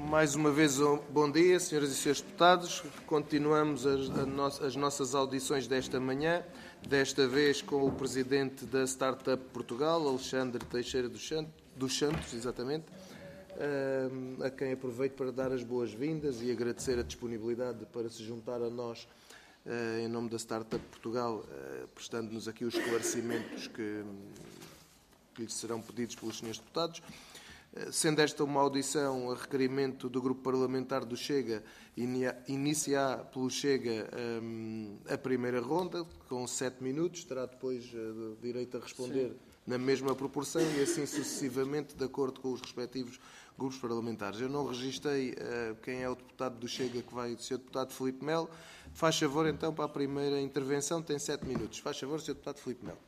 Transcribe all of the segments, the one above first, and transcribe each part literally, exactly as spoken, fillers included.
Mais uma vez, bom dia, senhoras e senhores deputados. Continuamos as, no, as nossas audições desta manhã, desta vez com o presidente da Startup Portugal, Alexandre Teixeira dos Santos, exatamente, a quem aproveito para dar as boas-vindas e agradecer a disponibilidade para se juntar a nós em nome da Startup Portugal, prestando-nos aqui os esclarecimentos que, que lhes serão pedidos pelos senhores deputados. Sendo esta uma audição a requerimento do Grupo Parlamentar do Chega, inicia pelo Chega um, a primeira ronda, com sete minutos, terá depois uh, direito a responder Sim. na mesma proporção e assim sucessivamente, de acordo com os respectivos grupos parlamentares. Eu não registrei uh, quem é o deputado do Chega que vai ser o deputado Filipe Melo. Faz favor, então, para a primeira intervenção, tem sete minutos. Faz favor, senhor deputado Filipe Melo.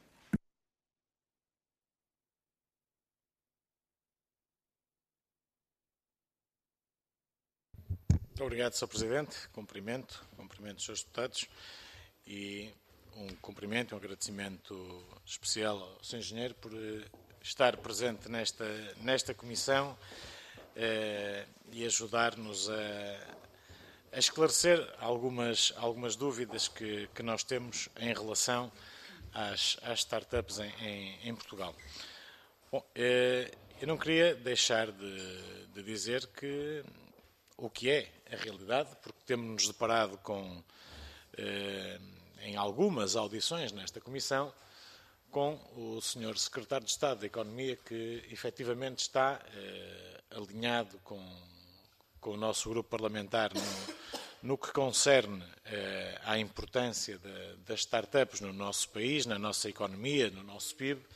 Obrigado, senhor Presidente. Cumprimento, cumprimento os senhores deputados e um cumprimento e um agradecimento especial ao senhor Engenheiro por estar presente nesta, nesta comissão eh, e ajudar-nos a, a esclarecer algumas, algumas dúvidas que, que nós temos em relação às, às startups em, em, em Portugal. Bom, eh, eu não queria deixar de, de dizer que o que é a realidade, porque temos-nos deparado com, eh, em algumas audições nesta Comissão, com o senhor Secretário de Estado da Economia, que efetivamente está eh, alinhado com, com o nosso grupo parlamentar no, no que concerne eh, à importância de, das startups no nosso país, na nossa economia, no nosso P I B.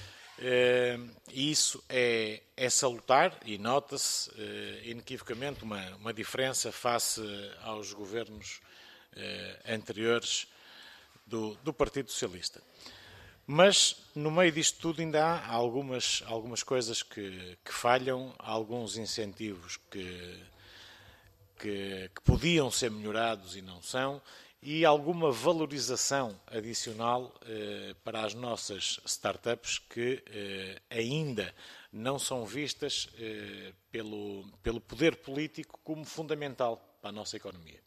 Uh, e isso é, é salutar e nota-se uh, inequivocamente uma, uma diferença face aos governos uh, anteriores do, do Partido Socialista. Mas, no meio disto tudo, ainda há algumas, algumas coisas que, que falham, alguns incentivos que, que, que podiam ser melhorados e não são, e alguma valorização adicional eh, para as nossas startups que eh, ainda não são vistas eh, pelo, pelo poder político como fundamental para a nossa economia.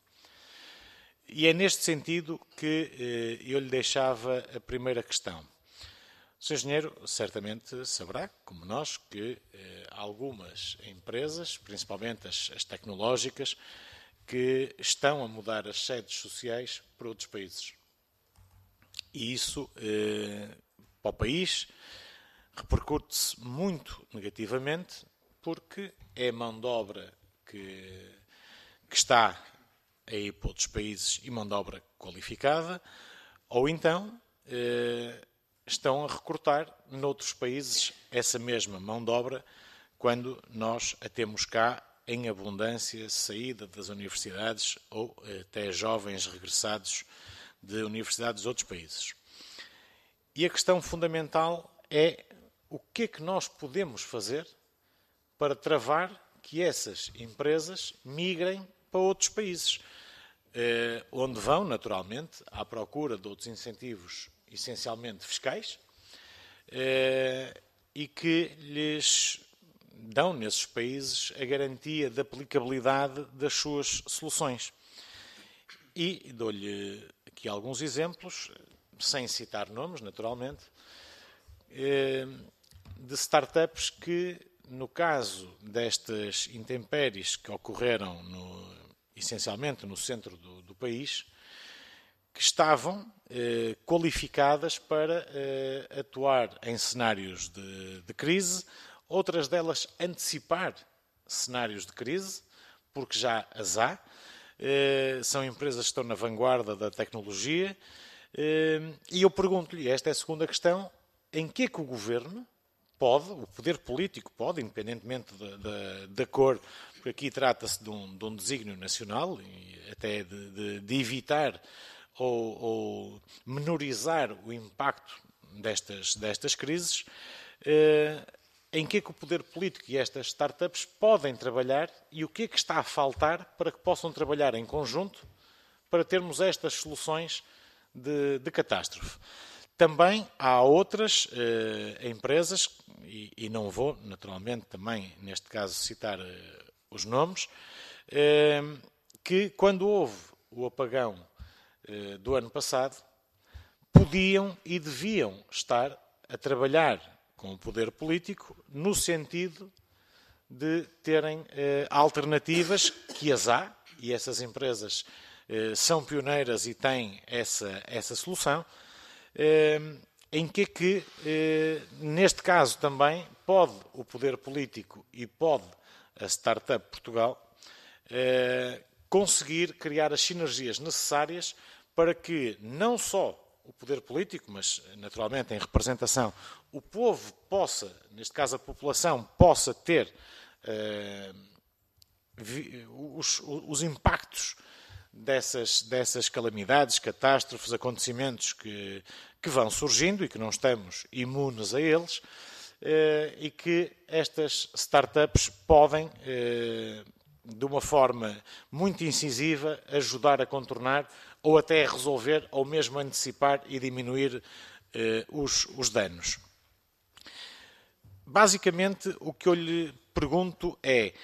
E é neste sentido que eh, eu lhe deixava a primeira questão. O senhor Engenheiro certamente saberá, como nós, que eh, algumas empresas, principalmente as, as tecnológicas, que estão a mudar as sedes sociais para outros países. E isso, eh, para o país, repercute-se muito negativamente, porque é mão de obra que, que está a ir para outros países e mão de obra qualificada, ou então eh, estão a recortar noutros países essa mesma mão de obra, quando nós a temos cá em abundância, saída das universidades ou até jovens regressados de universidades de outros países. E a questão fundamental é o que é que nós podemos fazer para travar que essas empresas migrem para outros países, eh, onde vão, naturalmente, à procura de outros incentivos, essencialmente fiscais, eh, e que lhes dão nesses países a garantia de aplicabilidade das suas soluções. E dou-lhe aqui alguns exemplos, sem citar nomes, naturalmente, de startups que, no caso destas intempéries que ocorreram no, essencialmente no centro do, do país, que estavam eh, qualificadas para eh, atuar em cenários de, de crise, outras delas antecipar cenários de crise, porque já as há. São empresas que estão na vanguarda da tecnologia. E eu pergunto-lhe, esta é a segunda questão, em que é que o Governo pode, o poder político pode, independentemente da, da, da cor, porque aqui trata-se de um, de um desígnio nacional, e até de, de, de evitar ou, ou menorizar o impacto destas, destas crises, em que é que o poder político e estas startups podem trabalhar e o que é que está a faltar para que possam trabalhar em conjunto para termos estas soluções de, de catástrofe. Também há outras eh, empresas, e, e não vou, naturalmente, também, neste caso, citar eh, os nomes, eh, que quando houve o apagão eh, do ano passado, podiam e deviam estar a trabalhar com o poder político no sentido de terem eh, alternativas, que as há, e essas empresas eh, são pioneiras e têm essa, essa solução, eh, em que, que eh, neste caso também, pode o poder político e pode a Startup Portugal eh, conseguir criar as sinergias necessárias para que não só o poder político, mas naturalmente em representação, o povo possa, neste caso a população, possa ter eh, vi, os, os impactos dessas, dessas calamidades, catástrofes, acontecimentos que, que vão surgindo e que não estamos imunes a eles, eh, e que estas startups podem, eh, de uma forma muito incisiva, ajudar a contornar ou até a resolver ou mesmo antecipar e diminuir eh, os, os danos. Basicamente, o que eu lhe pergunto é,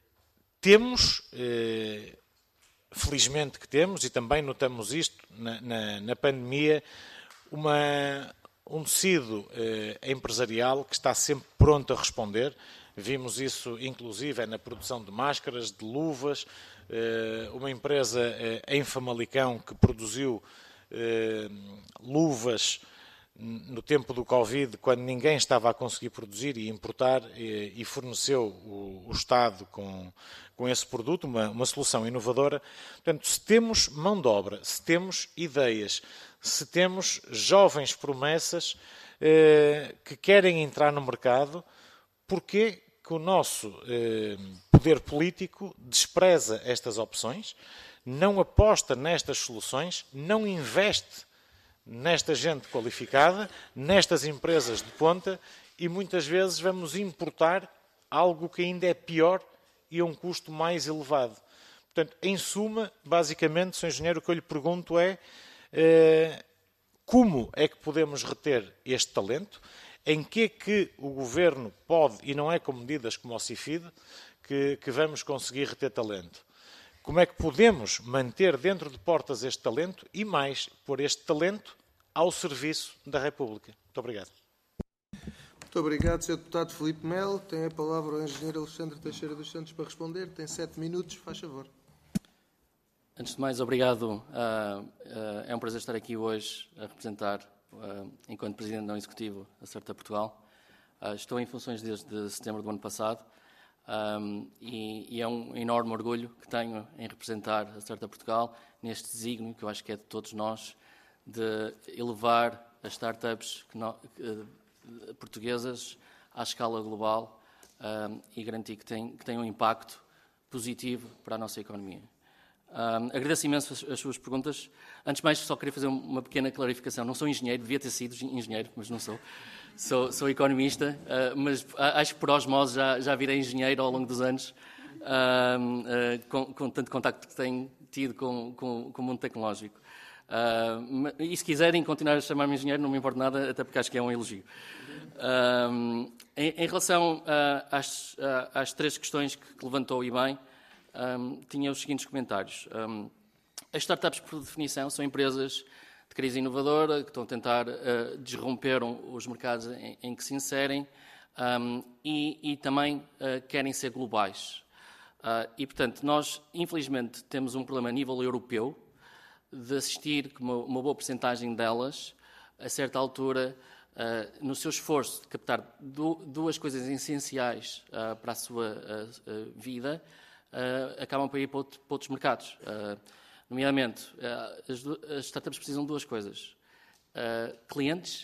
temos, eh, felizmente que temos, e também notamos isto na, na, na pandemia, uma, um tecido eh, empresarial que está sempre pronto a responder. Vimos isso, inclusive, na produção de máscaras, de luvas, eh, uma empresa eh, em Famalicão que produziu eh, luvas no tempo do Covid, quando ninguém estava a conseguir produzir e importar, e, e forneceu o, o Estado com, com esse produto, uma, uma solução inovadora. Portanto, se temos mão de obra, se temos ideias, se temos jovens promessas eh, que querem entrar no mercado, porquê que o nosso eh, poder político despreza estas opções, não aposta nestas soluções, não investe nesta gente qualificada, nestas empresas de ponta, e muitas vezes vamos importar algo que ainda é pior e a um custo mais elevado. Portanto, em suma, basicamente, senhor Engenheiro, o que eu lhe pergunto é eh, como é que podemos reter este talento, em que é que o Governo pode, e não é com medidas como o CIFID, que, que vamos conseguir reter talento. Como é que podemos manter dentro de portas este talento e mais, pôr este talento ao serviço da República? Muito obrigado. Muito obrigado, senhor Deputado Filipe Melo. Tem a palavra o Engenheiro Alexandre Teixeira dos Santos para responder. Tem sete minutos, faz favor. Antes de mais, obrigado. Uh, uh, é um prazer estar aqui hoje a representar, uh, enquanto Presidente da Executivo, a Startup Portugal. Uh, estou em funções desde setembro do ano passado. Um, e, e é um enorme orgulho que tenho em representar a Startup Portugal neste desígnio, que eu acho que é de todos nós, de elevar as startups que no, que, portuguesas à escala global um, e garantir que, tem, que tenham um impacto positivo para a nossa economia. Um, agradeço imenso as, as suas perguntas. Antes de mais, só queria fazer uma pequena clarificação. Não sou engenheiro, devia ter sido engenheiro, mas não sou. Sou, sou economista, uh, mas acho que por osmose já, já virei engenheiro ao longo dos anos, uh, uh, com, com tanto contacto que tenho tido com, com, com o mundo tecnológico. Uh, e se quiserem continuar a chamar-me engenheiro, não me importa nada, até porque acho que é um elogio. Uh, em, em relação uh, às, uh, às três questões que, que levantou e bem, um, tinha os seguintes comentários. Um, as startups, por definição, são empresas de crise inovadora, que estão a tentar uh, desromper os mercados em, em que se inserem um, e, e também uh, querem ser globais. Uh, e, portanto, nós, infelizmente, temos um problema a nível europeu de assistir que uma, uma boa percentagem delas, a certa altura, uh, no seu esforço de captar du, duas coisas essenciais uh, para a sua uh, uh, vida, uh, acabam por ir para, outro, para outros mercados. Uh, Nomeadamente, as, as startups precisam de duas coisas. Uh, clientes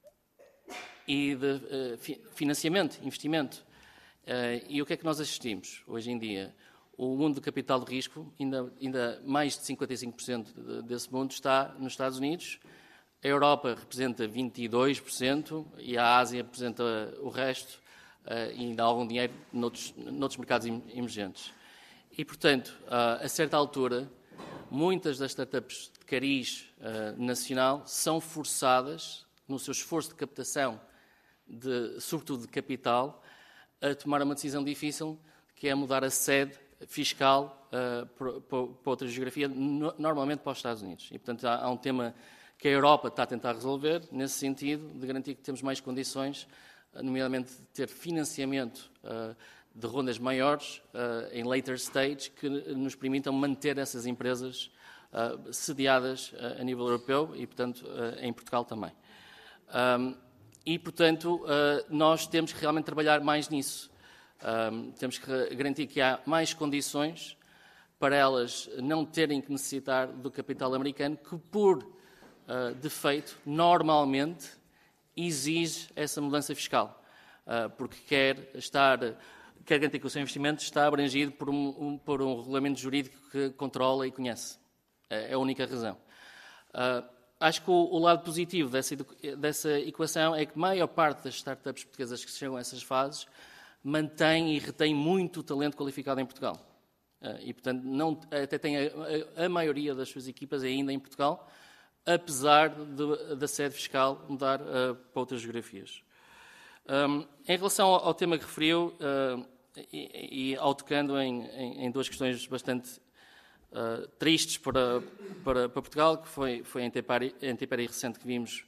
e de uh, fi, financiamento, investimento. Uh, e o que é que nós assistimos hoje em dia? O mundo do capital de risco, ainda, ainda mais de cinquenta e cinco por cento desse mundo está nos Estados Unidos. A Europa representa vinte e dois por cento e a Ásia representa o resto, uh, e ainda há algum dinheiro noutros, noutros mercados emergentes. E, portanto, uh, a certa altura, muitas das startups de cariz uh, nacional são forçadas, no seu esforço de captação, de, sobretudo de capital, a tomar uma decisão difícil, que é mudar a sede fiscal uh, para, para outra geografia, no, normalmente para os Estados Unidos. E, portanto, há, há um tema que a Europa está a tentar resolver, nesse sentido, de garantir que temos mais condições, nomeadamente de ter financiamento uh, de rondas maiores, uh, em later stage, que nos permitam manter essas empresas uh, sediadas uh, a nível europeu e, portanto, uh, em Portugal também. Um, e, portanto, uh, nós temos que realmente trabalhar mais nisso. Um, temos que garantir que há mais condições para elas não terem que necessitar do capital americano, que por uh, defeito, normalmente, exige essa mudança fiscal, uh, porque quer estar, quer garantir que o seu investimento está abrangido por um, um, por um regulamento jurídico que controla e conhece. É a única razão. Uh, acho que o, o lado positivo dessa, dessa equação é que a maior parte das startups portuguesas que chegam a essas fases mantém e retém muito talento qualificado em Portugal. Uh, e, portanto, não, até tem a, a, a maioria das suas equipas ainda em Portugal, apesar de, da sede fiscal mudar uh, para outras geografias. Um, em relação ao, ao tema que referiu, uh, e, e ao tocando em, em, em duas questões bastante uh, tristes para, para, para Portugal, que foi, foi a intempérie recente que vimos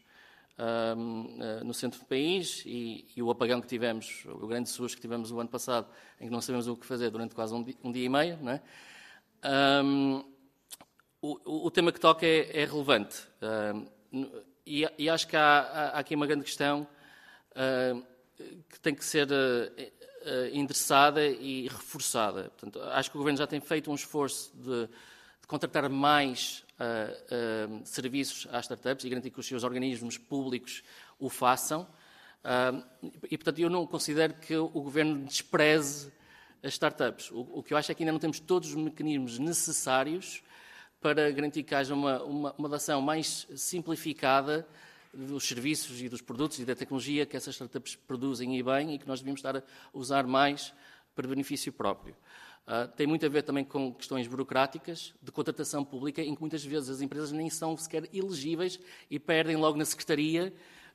Uh, no centro do país e, e o apagão que tivemos, o grande susto que tivemos o ano passado, em que não sabemos o que fazer durante quase um dia, um dia e meio, não é? Um, o, o tema que toca é, é relevante um, e, e acho que há, há aqui uma grande questão uh, que tem que ser uh, uh, endereçada e reforçada. Portanto, acho que o Governo já tem feito um esforço de, de contratar mais Uh, uh, serviços às startups e garantir que os seus organismos públicos o façam. Uh, e, portanto, eu não considero que o Governo despreze as startups. O, o que eu acho é que ainda não temos todos os mecanismos necessários para garantir que haja uma, uma, uma ação mais simplificada dos serviços e dos produtos e da tecnologia que essas startups produzem e bem e que nós devíamos estar a usar mais para benefício próprio. Uh, tem muito a ver também com questões burocráticas de contratação pública, em que muitas vezes as empresas nem são sequer elegíveis e perdem logo na secretaria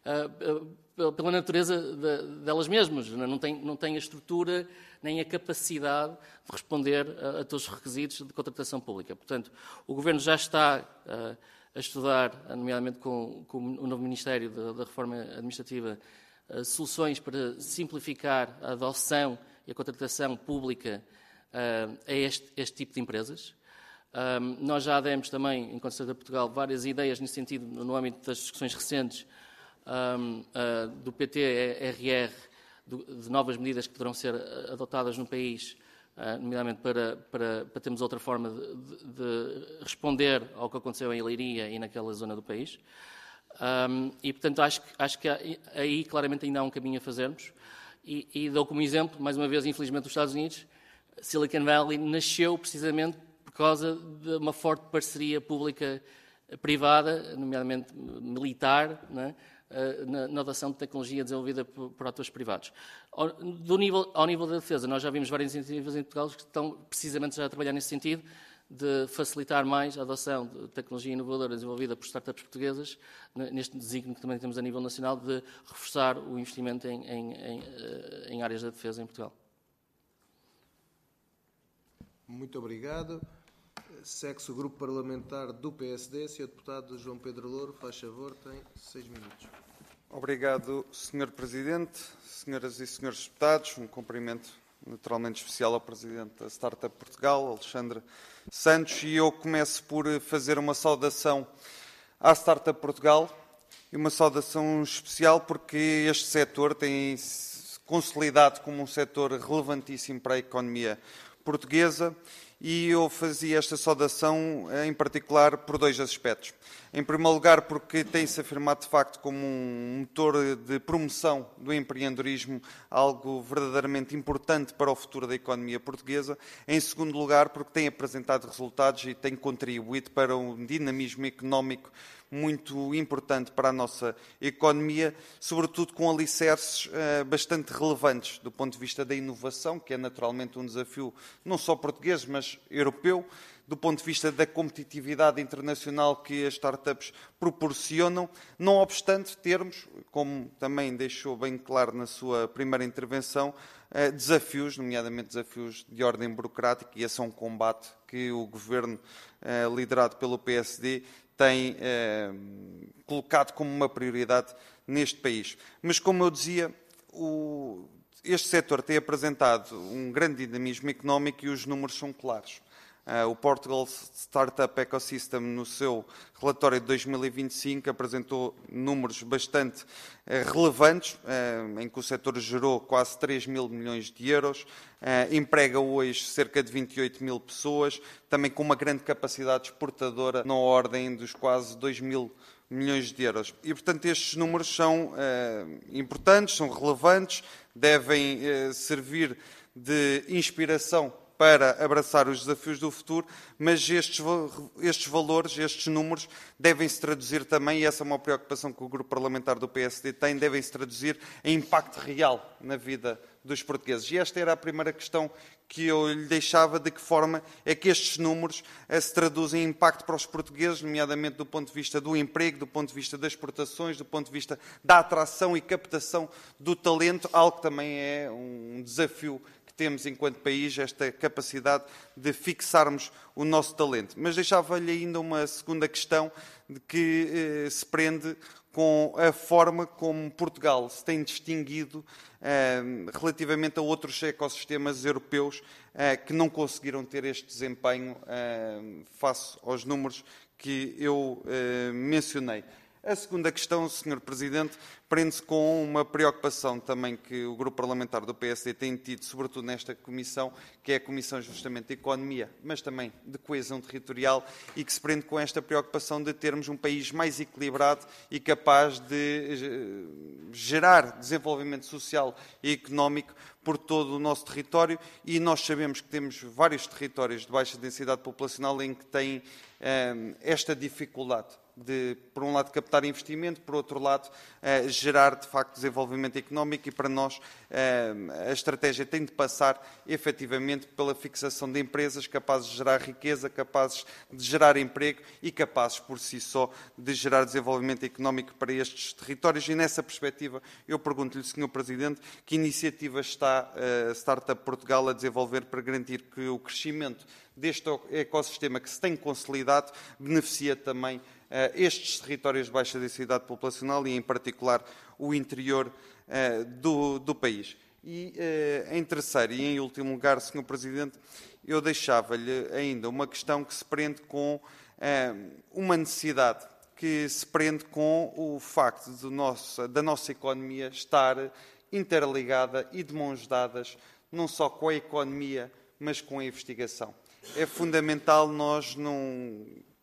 uh, uh, pela natureza de, delas mesmas. Não têm, não têm a estrutura nem a capacidade de responder a, a todos os requisitos de contratação pública. Portanto, o Governo já está uh, a estudar, nomeadamente com, com o novo Ministério da, da Reforma Administrativa, uh, soluções para simplificar a adoção e a contratação pública Uh, a este, este tipo de empresas. Um, nós já demos também, enquanto Estado de Portugal, várias ideias nesse sentido no âmbito das discussões recentes um, uh, do P T R R, do, de novas medidas que poderão ser adotadas no país, uh, nomeadamente para, para, para termos outra forma de, de, de responder ao que aconteceu em Leiria e naquela zona do país. Um, e, portanto, acho, acho que aí claramente ainda há um caminho a fazermos. E, e dou como exemplo, mais uma vez, infelizmente, os Estados Unidos. Silicon Valley nasceu precisamente por causa de uma forte parceria pública-privada, nomeadamente militar, né, na, na adoção de tecnologia desenvolvida por, por atores privados. Ao, do nível, ao nível da defesa, nós já vimos várias iniciativas em Portugal que estão precisamente já a trabalhar nesse sentido, de facilitar mais a adoção de tecnologia inovadora desenvolvida por startups portuguesas, neste desígnio que também temos a nível nacional, de reforçar o investimento em, em, em, em áreas da defesa em Portugal. Muito obrigado. Segue-se o Grupo Parlamentar do P S D. senhor Deputado João Pedro Louro, faz favor, tem seis minutos. Obrigado, senhor Presidente, senhoras e senhores deputados. Um cumprimento naturalmente especial ao Presidente da Startup Portugal, Alexandre Santos. E eu começo por fazer uma saudação à Startup Portugal e uma saudação especial porque este setor tem se consolidado como um setor relevantíssimo para a economia portuguesa e eu fazia esta saudação em particular por dois aspectos. Em primeiro lugar, porque tem-se afirmado de facto como um motor de promoção do empreendedorismo, algo verdadeiramente importante para o futuro da economia portuguesa. Em segundo lugar, porque tem apresentado resultados e tem contribuído para um dinamismo económico muito importante para a nossa economia, sobretudo com alicerces uh, bastante relevantes do ponto de vista da inovação, que é naturalmente um desafio não só português, mas europeu, do ponto de vista da competitividade internacional que as startups proporcionam, não obstante termos, como também deixou bem claro na sua primeira intervenção, desafios, nomeadamente desafios de ordem burocrática, e esse é um combate que o Governo, liderado pelo P S D, tem colocado como uma prioridade neste país. Mas, como eu dizia, o, este setor tem apresentado um grande dinamismo económico e os números são claros. Uh, o Portugal Startup Ecosystem, no seu relatório de dois mil e vinte e cinco, apresentou números bastante uh, relevantes, uh, em que o setor gerou quase três mil milhões de euros, uh, emprega hoje cerca de vinte e oito mil pessoas, também com uma grande capacidade exportadora na ordem dos quase dois mil milhões de euros. E, portanto, estes números são uh, importantes, são relevantes, devem uh, servir de inspiração para abraçar os desafios do futuro, mas estes, estes valores, estes números, devem-se traduzir também, e essa é uma preocupação que o Grupo Parlamentar do P S D tem, devem-se traduzir em impacto real na vida dos portugueses. E esta era a primeira questão que eu lhe deixava, de que forma é que estes números se traduzem em impacto para os portugueses, nomeadamente do ponto de vista do emprego, do ponto de vista das exportações, do ponto de vista da atração e captação do talento, algo que também é um desafio temos enquanto país, esta capacidade de fixarmos o nosso talento. Mas deixava-lhe ainda uma segunda questão de que eh, se prende com a forma como Portugal se tem distinguido eh, relativamente a outros ecossistemas europeus eh, que não conseguiram ter este desempenho eh, face aos números que eu eh, mencionei. A segunda questão, senhor Presidente, prende-se com uma preocupação também que o Grupo Parlamentar do P S D tem tido, sobretudo nesta Comissão, que é a Comissão justamente de Economia, mas também de Coesão Territorial, e que se prende com esta preocupação de termos um país mais equilibrado e capaz de gerar desenvolvimento social e económico por todo o nosso território, e nós sabemos que temos vários territórios de baixa densidade populacional em que têm eh, esta dificuldade de, por um lado, captar investimento, por outro lado, eh, gerar, de facto, desenvolvimento económico, e para nós eh, a estratégia tem de passar, efetivamente, pela fixação de empresas capazes de gerar riqueza, capazes de gerar emprego e capazes, por si só, de gerar desenvolvimento económico para estes territórios. E, nessa perspectiva, eu pergunto-lhe, senhor Presidente, que iniciativas está a Startup Portugal a desenvolver para garantir que o crescimento deste ecossistema que se tem consolidado beneficia também Uh, estes territórios de baixa densidade populacional e, em particular, o interior uh, do, do país. E, uh, em terceiro e em último lugar, senhor Presidente, eu deixava-lhe ainda uma questão que se prende com uh, uma necessidade, que se prende com o facto de nossa, da nossa economia estar interligada e de mãos dadas, não só com a economia, mas com a investigação. É fundamental nós não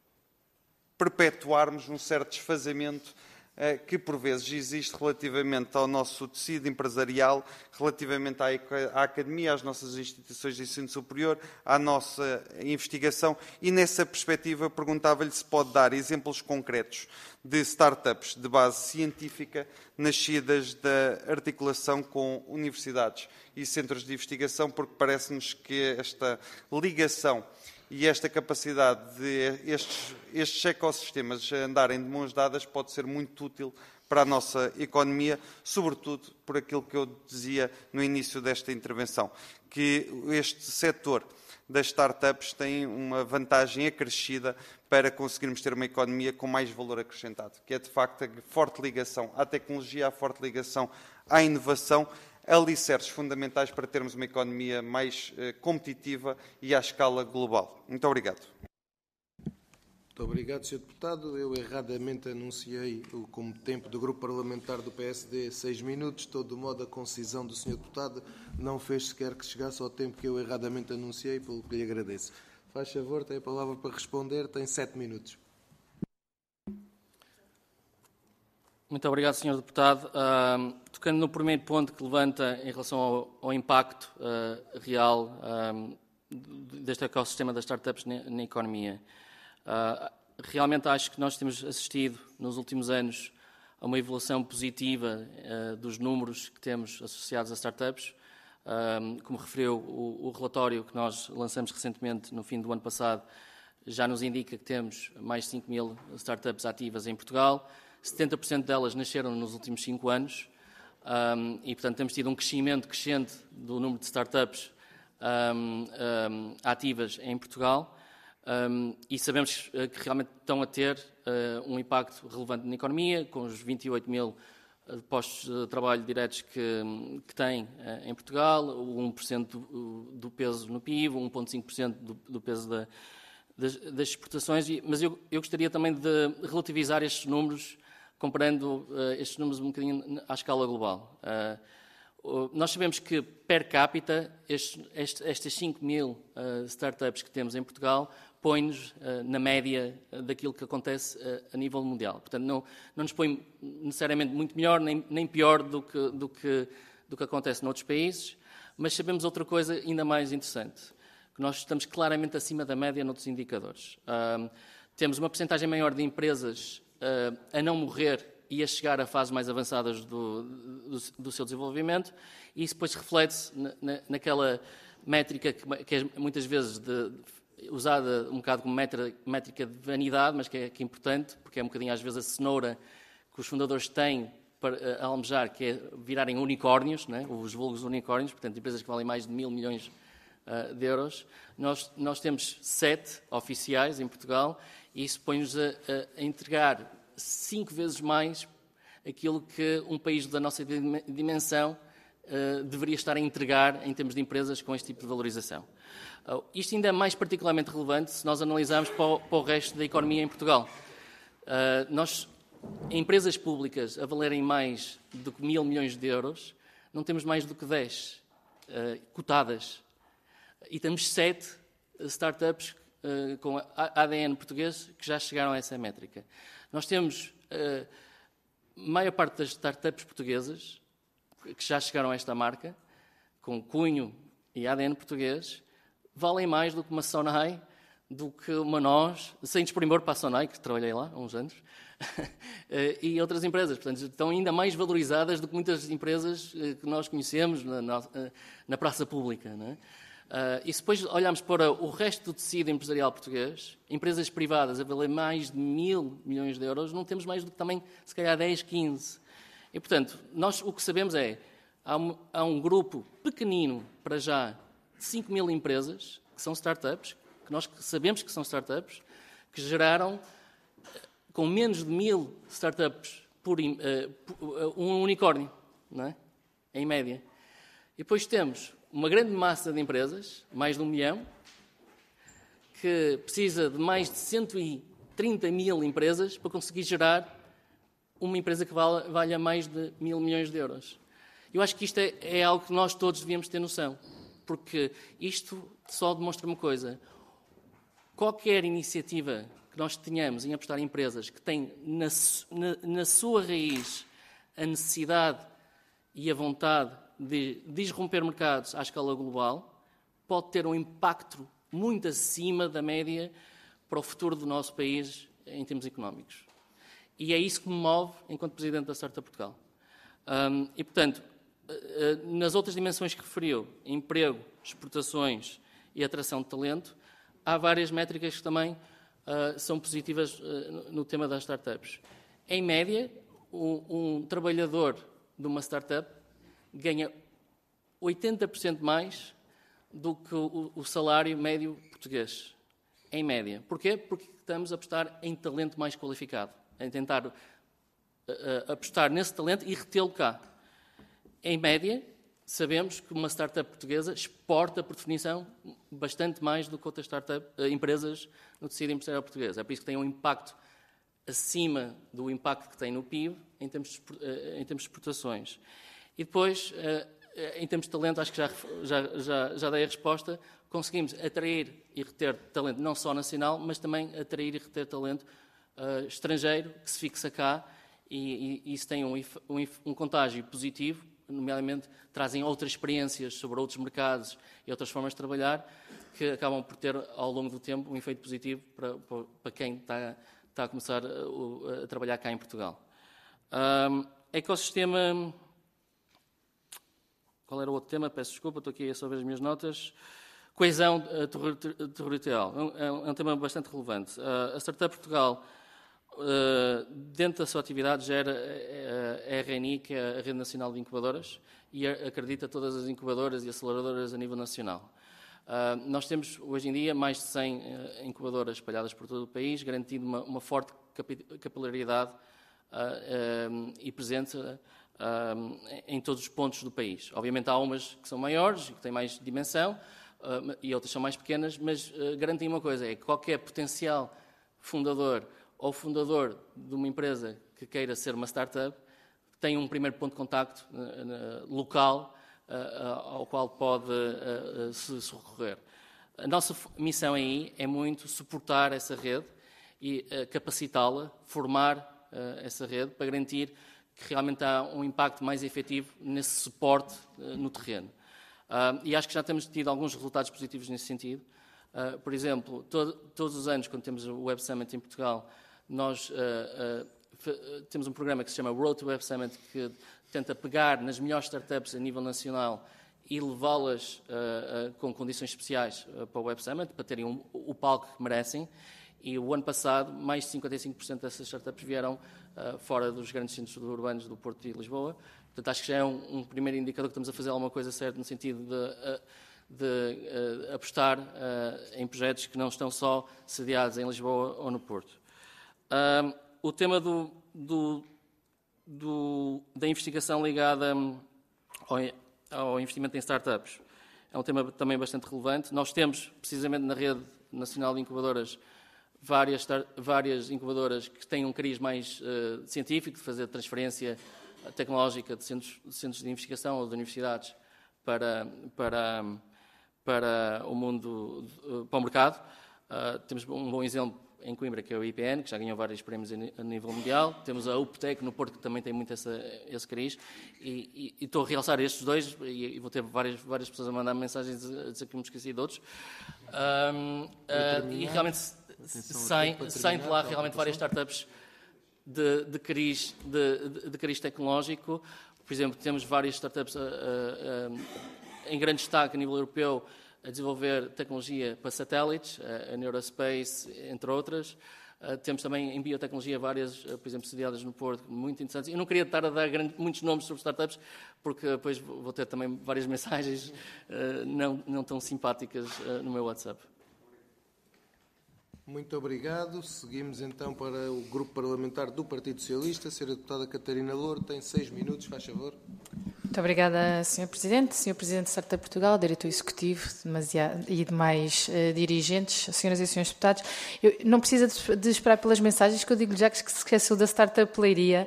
perpetuarmos um certo desfazamento eh, que, por vezes, existe relativamente ao nosso tecido empresarial, relativamente à, à academia, às nossas instituições de ensino superior, à nossa investigação, e, nessa perspectiva, perguntava-lhe se pode dar exemplos concretos de startups de base científica nascidas da articulação com universidades e centros de investigação, porque parece-nos que esta ligação e esta capacidade de estes, estes ecossistemas andarem de mãos dadas pode ser muito útil para a nossa economia, sobretudo por aquilo que eu dizia no início desta intervenção, que este setor das startups tem uma vantagem acrescida para conseguirmos ter uma economia com mais valor acrescentado, que é, de facto, a forte ligação à tecnologia, a forte ligação à inovação, alicerces fundamentais para termos uma economia mais eh, competitiva e à escala global. Muito obrigado. Muito obrigado, senhor Deputado. Eu erradamente anunciei o, como tempo do Grupo Parlamentar do P S D seis minutos. De todo modo, a concisão do senhor Deputado não fez sequer que chegasse ao tempo que eu erradamente anunciei, pelo que lhe agradeço. Faz favor, tem a palavra para responder, tem sete minutos. Muito obrigado, senhor Deputado. Uh, tocando no primeiro ponto que levanta em relação ao, ao impacto uh, real uh, deste ecossistema das startups na, na economia. Uh, realmente acho que nós temos assistido nos últimos anos a uma evolução positiva uh, dos números que temos associados a startups. Uh, como referiu o, o relatório que nós lançamos recentemente no fim do ano passado, já nos indica que temos mais de cinco mil startups ativas em Portugal. setenta por cento delas nasceram nos últimos cinco anos. Um, e, portanto, temos tido um crescimento crescente do número de startups um, um, ativas em Portugal um, e sabemos que realmente estão a ter uh, um impacto relevante na economia, com os vinte e oito mil postos de trabalho diretos que, que têm uh, em Portugal, o um por cento do, do peso no P I B, um vírgula cinco por cento do, do peso da, das, das exportações, e, mas eu, eu gostaria também de relativizar estes números, comparando uh, estes números um bocadinho à escala global. Uh, nós sabemos que, per capita, estes, estes, estas cinco mil uh, startups que temos em Portugal põe-nos uh, na média daquilo que acontece uh, a nível mundial. Portanto, não, não nos põe necessariamente muito melhor nem, nem pior do que, do, que, do que acontece noutros países, mas sabemos outra coisa ainda mais interessante, que nós estamos claramente acima da média noutros indicadores. Uh, temos uma percentagem maior de empresas uh, a não morrer e a chegar a fases mais avançadas do, do, do seu desenvolvimento, e isso depois reflete-se na, na, naquela métrica que, que é muitas vezes de, de, usada um bocado como métrica de vanidade, mas que é, que é importante, porque é um bocadinho às vezes a cenoura que os fundadores têm para uh, almejar, que é virarem unicórnios, né? Os vulgos unicórnios, portanto, empresas que valem mais de mil milhões uh, de euros. Nós, nós temos sete oficiais em Portugal e isso põe-nos a, a entregar cinco vezes mais aquilo que um país da nossa dimensão uh, deveria estar a entregar em termos de empresas com este tipo de valorização. Uh, isto ainda é mais particularmente relevante se nós analisarmos para o, para o resto da economia em Portugal. Uh, nós, empresas públicas a valerem mais do que mil milhões de euros, não temos mais do que dez uh, cotadas. E temos sete startups uh, com A D N português que já chegaram a essa métrica. Nós temos a uh, maior parte das startups portuguesas que já chegaram a esta marca, com cunho e A D N português, valem mais do que uma Sonai, do que uma Nós, sem desprimor para a Sonai, que trabalhei lá há uns anos, e outras empresas. Portanto, estão ainda mais valorizadas do que muitas empresas que nós conhecemos na, na, na praça pública, não é? Uh, e se depois olharmos para o resto do tecido empresarial português, empresas privadas a valer mais de mil milhões de euros, não temos mais do que também, se calhar, dez, quinze. E, portanto, nós o que sabemos é, há um, há um grupo pequenino, para já, de cinco mil empresas, que são startups, que nós sabemos que são startups, que geraram, com menos de mil startups por uh, um unicórnio, não é? Em média. E depois temos uma grande massa de empresas, mais de um milhão, que precisa de mais de cento e trinta mil empresas para conseguir gerar uma empresa que valha, valha mais de mil milhões de euros. Eu acho que isto é, é algo que nós todos devíamos ter noção, porque isto só demonstra uma coisa. Qualquer iniciativa que nós tenhamos em apostar em empresas que têm na, na, na sua raiz a necessidade e a vontade de disromper mercados à escala global, pode ter um impacto muito acima da média para o futuro do nosso país em termos económicos. E é isso que me move enquanto Presidente da Startup Portugal. Um, e, portanto, nas outras dimensões que referiu, emprego, exportações e atração de talento, há várias métricas que também uh, são positivas uh, no tema das startups. Em média, um, um trabalhador de uma startup ganha oitenta por cento mais do que o, o salário médio português, em média. Porquê? Porque estamos a apostar em talento mais qualificado, em tentar uh, uh, apostar nesse talento e retê-lo cá. Em média, sabemos que uma startup portuguesa exporta, por definição, bastante mais do que outras startup, uh, empresas no tecido empresarial português. É por isso que tem um impacto acima do impacto que tem no P I B em termos de, uh, em termos de exportações. E depois, em termos de talento, acho que já, já, já, já dei a resposta, conseguimos atrair e reter talento não só nacional, mas também atrair e reter talento uh, estrangeiro que se fixa cá e, e isso tem um, um, um contágio positivo, nomeadamente trazem outras experiências sobre outros mercados e outras formas de trabalhar que acabam por ter, ao longo do tempo, um efeito positivo para, para, para quem está, está a começar a, a trabalhar cá em Portugal. Um, ecossistema... Qual era o outro tema? Peço desculpa, estou aqui a só ver as minhas notas. Coesão territorial. É um, é um tema bastante relevante. A Startup Portugal uh, dentro da sua atividade, gera a R N I, que é a Rede Nacional de Incubadoras, e acredita todas as incubadoras e aceleradoras a nível nacional. Uh, nós temos, hoje em dia, mais de cem uh, incubadoras espalhadas por todo o país, garantindo uma, uma forte capilaridade uh, um, e presença uh, em todos os pontos do país. Obviamente há umas que são maiores, que têm mais dimensão, uh, e outras são mais pequenas, mas uh, garantem uma coisa, é que qualquer potencial fundador ou fundador de uma empresa que queira ser uma startup tem um primeiro ponto de contacto uh, uh, local uh, uh, ao qual pode uh, uh, se, se recorrer. A nossa missão aí é muito suportar essa rede e uh, capacitá-la, formar uh, essa rede para garantir que realmente há um impacto mais efetivo nesse suporte uh, no terreno. Uh, e acho que já temos tido alguns resultados positivos nesse sentido. Uh, por exemplo, todo, todos os anos, quando temos o Web Summit em Portugal, nós uh, uh, temos um programa que se chama Road to Web Summit, que tenta pegar nas melhores startups a nível nacional e levá-las uh, uh, com condições especiais uh, para o Web Summit, para terem um, o palco que merecem. E o ano passado, mais de cinquenta e cinco por cento dessas startups vieram uh, fora dos grandes centros urbanos do Porto e Lisboa. Portanto, acho que já é um, um primeiro indicador que estamos a fazer alguma coisa certa no sentido de, uh, de uh, apostar uh, em projetos que não estão só sediados em Lisboa ou no Porto. Uh, O tema do, do, do, da investigação ligada ao, ao investimento em startups é um tema também bastante relevante. Nós temos, precisamente na Rede Nacional de Incubadoras, várias, várias incubadoras que têm um cariz mais uh, científico, de fazer transferência tecnológica de centros, de centros de investigação ou de universidades para, para, para o mundo, para o mercado. Uh, temos um bom exemplo em Coimbra, que é o I P N, que já ganhou vários prémios a nível mundial. Temos a UPTEC no Porto, que também tem muito essa, esse cariz. E, e, e estou a realçar estes dois, e, e vou ter várias, várias pessoas a mandar mensagens a dizer que me esqueci de outros. Um, uh, e realmente saem, saem de lá realmente várias startups de, de, cariz, de, de, de cariz tecnológico. Por exemplo, temos várias startups a, a, a, em grande destaque a nível europeu, a desenvolver tecnologia para satélites, a Neurospace, entre outras. Uh, temos também em biotecnologia várias, uh, por exemplo, sediadas no Porto, muito interessantes. Eu não queria estar a dar grande, muitos nomes sobre startups, porque depois vou ter também várias mensagens uh, não, não tão simpáticas uh, no meu WhatsApp. Muito obrigado. Seguimos então para o Grupo Parlamentar do Partido Socialista. A senhora Deputada Catarina Louro tem seis minutos, faz favor. Muito obrigada, senhor Presidente, senhor Presidente da Startup Portugal, Diretor Executivo e demais uh, dirigentes, senhoras e senhores deputados. Eu, não precisa de, de esperar pelas mensagens, que eu digo-lhe já que se esqueceu da Startup Leiria.